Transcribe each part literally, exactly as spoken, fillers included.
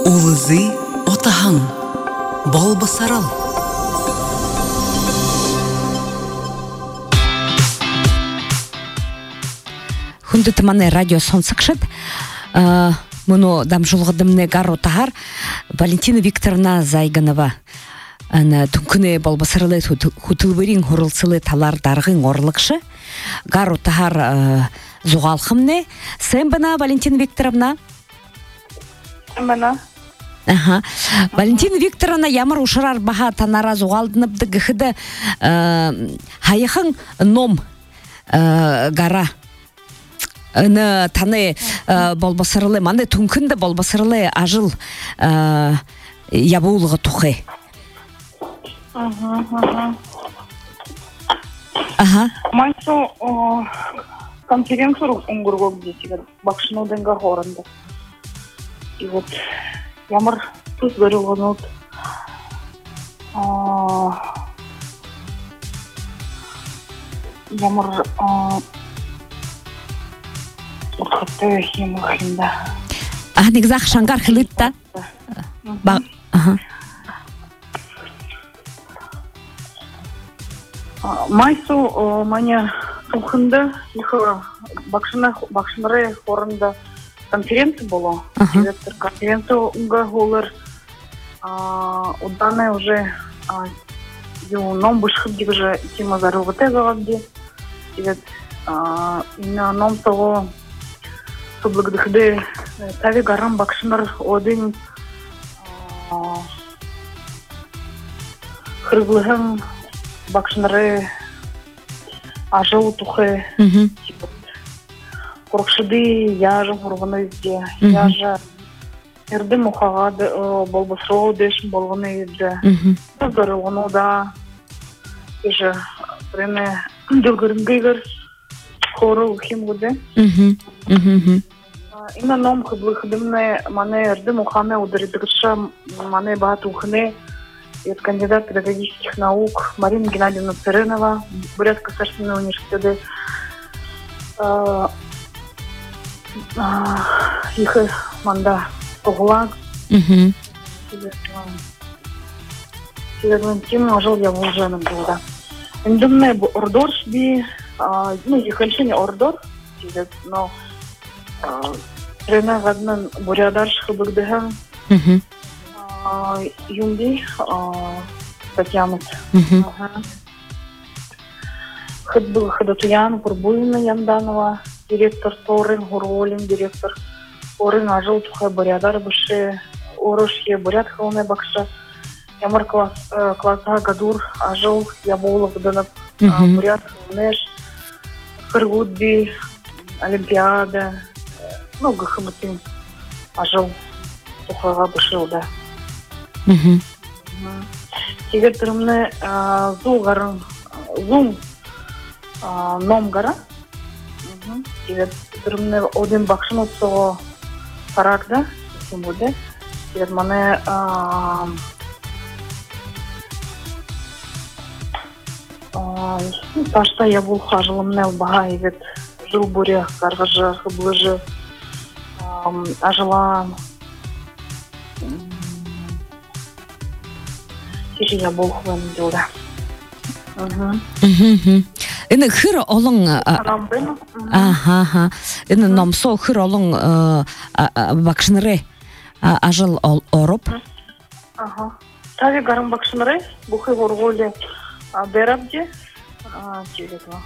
Улызы отаһың, бол басарал. Хүнді тыманы радио сонсықшыд. Мұны дамжылғыдымны ғар отағар Валентина Викторовна Зайганова. Түнкіні бол басаралы хутылбырин хурылсылы талар дарғын орлықшы. Ғар отағар зуғалқымны. Сен бана, Валентина Викторовна? Бана. Ага. Валентина Викторовна ямар ушарар баха танара зуғалдыныбды ғыды хайықың ном ғара. Аны таны болбасырылы, маны түнкінді болбасырылы ажыл ябуылығы тұқы. Ага. Майсу конференцию унгургов десега, бақшыну дэнга хорында. И вот ямар туз бөрілгінут ямар Отхотты химахинда. А негзах шангар хилитта. Ба. Ага. Майсу маня тухында их бакшына бакшынары хорында конференция было. Директор конференция унга холер. А уданы уже ю ном бушхып дигже тема зарылгыты галади. Директ на ном того благодаря тави гарам бакшынар один хырглыгын бакшынары ажыл тухы коркшыды яжы хурганы изде яжы эрди мухагады болбосро дешин болгону изде зарылгыну да же преме дылгырынгыгыр хору химгуде Има ном хыблыхдымны маны эрди мухаме ударидыгыша маны баат ухны это кандидат педагогических наук Марина Геннадьевна Царынова, Бурятский государственный университет. Их манда оглаг. Сегодня тема жил я в Ужаном была. Индумне ордор шби, ну их решение ордор, но Рена гаднан бурядар шхыбыгдыган Юмби Татьяна. Хыдбыл Хадатуян Бурбуина Ямданова, директор Торын Гуролин, директор Орын ажыл тухай бурядар бышы Орышье бурят хылны бакша. Ямар класса гадур ажыл яболов дынып бурят хылныш Хыргудби Олимпиада. Ну, гахаматин ажыл тухайга бышыл да. Теперь тұрымны зул ғарын, зул ном ғара. Теперь тұрымны один бақшын отсығы парагда, кем буде. Теперь маны пашта я был хажылымны баға евет жыл бұре қарғыжы, хыблыжы, ажыла Кеше я бол хван дилда. Ага. Мм. Эне хыр олон Аха. Эне номсо хыр олон бакшныры ажыл ороп. Ага. Тави гарам бакшныры бухы ворголе берабде. А, телегла.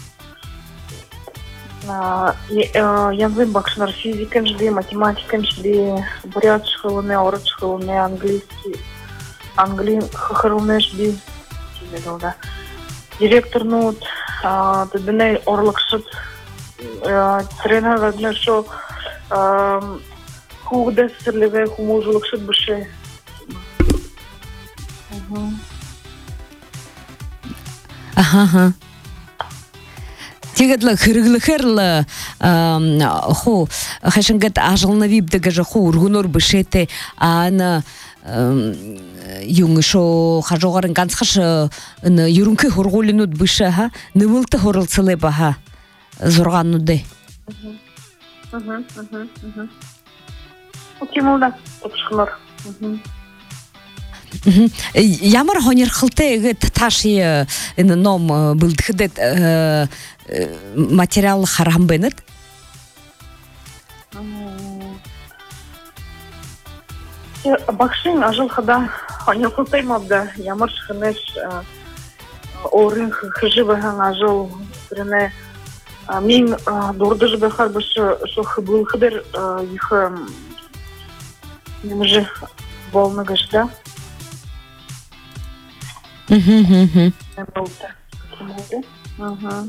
На язык бакшныр физикан жди, математикан жди, бурят шхылыны, орыт шхылыны, английский Англии хахарумеш би да. Директор ну тедне орлыкшыт тренер гадна шо хугда серлеве хумужлыкшыт бышы. Ага. Тегедлы хырглыхырлы ху хашынгат ажылны вибдеге же ху ургунор бышете ана юнгшо хажогарын ганцхаш юрункы хорголинут быша ха нывылты хорылсылы баха зургануды. Кимулда топшхнор. Ямар хонер хылты таши ном былдыхдет материал харам бенет? Бакшин ажыл хада хонер хылтай мабда ямар шхнеш орын хжибахан ажыл срене мин дурдыж бехар баш шох был хдер их немже волна гашда. Мгм. Ага.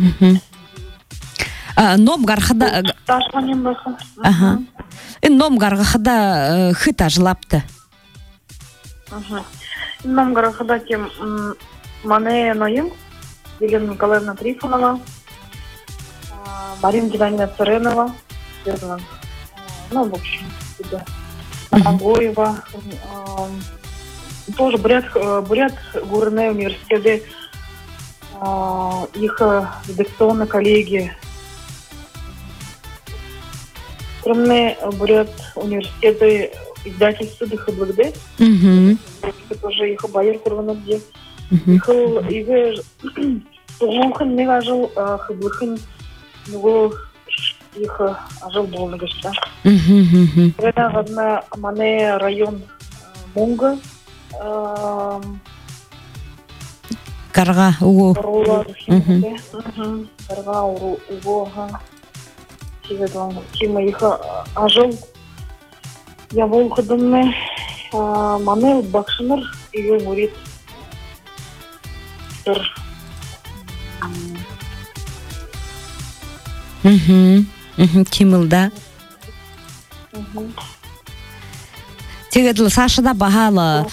А ном гархада Ташманем баха. Ага. Ном гархада хыта жлапты. Ага. Ном гархада тем мане ноим Елена Николаевна Трифонова, Марина Геннадьевна Царенова, ну, в общем, да. Агоева, тоже бурят, бурят Гурне университеты, их редакционные коллеги. Кроме бурят университеты издательства ДХБГД, тоже их байер курвана где. Их их тугухан не ажил хыблыхын 누구 их ажил болны гашта. Это одна мане район Мунга. Карга уго. Карга уго. Тиведон. Тима их ажил. Я волхадымны мане бакшыныр иге мурит. Мгм. Мгм. Кимилда. Мгм. Тегедл Сашада бахала.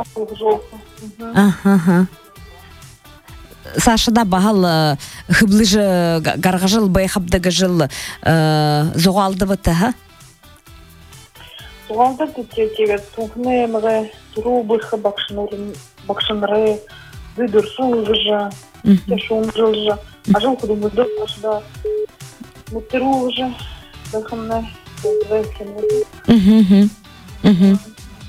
Ага. Сашада бахала хыблыжы гаргажыл байхабдагы жыл зогалды быты, ха? Зогалды быты тегед тухны мыгы туру быхы бакшыныры выдырсу жыжа, тешун жылжа. Ажыл кудым выдыр ашда мутыру уже бахымны Мгм. Мгм.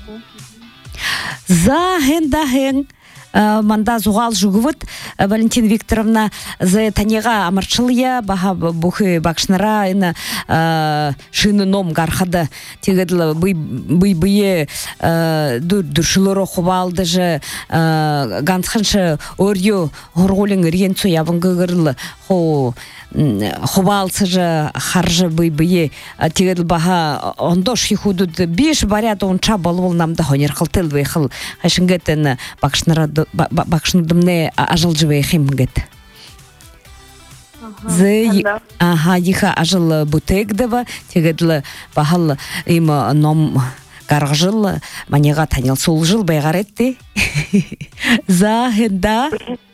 За хенда хен манда зугал жугвыт Валентина Викторовна за танега амарчылия баха бухы бакшнара ина шыны ном гархада тегедла бый бый бые дуршылоро хубалды же ганцханшы орью горголин ренцу явынгырыл хо хубалцы же харжы бый бые тегедл баха ондош хихудуд биш барят он чабалвол намда хонер халтыл вехыл хашынгетен бакшнара бакшнудымне ажыл живе химгет. Зы ага иха ажыл бутегдева тегедл бахал им ном гаргжыл манега танил сулжыл байгаретти. За хенда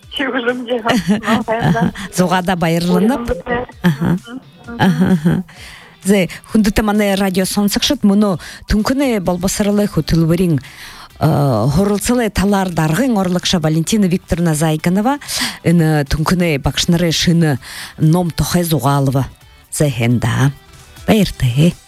зугада байырлынып. Ага. Ага. Зе хундыта мане радио сонсыкшыт муну түнкүне болбосырылы хутылбырин хорылцылы талар даргын орлыкша Валентина Викторовна Зайканова ины түнкүне бакшныры шыны ном тохай зугалова. Зе хенда. Байырты.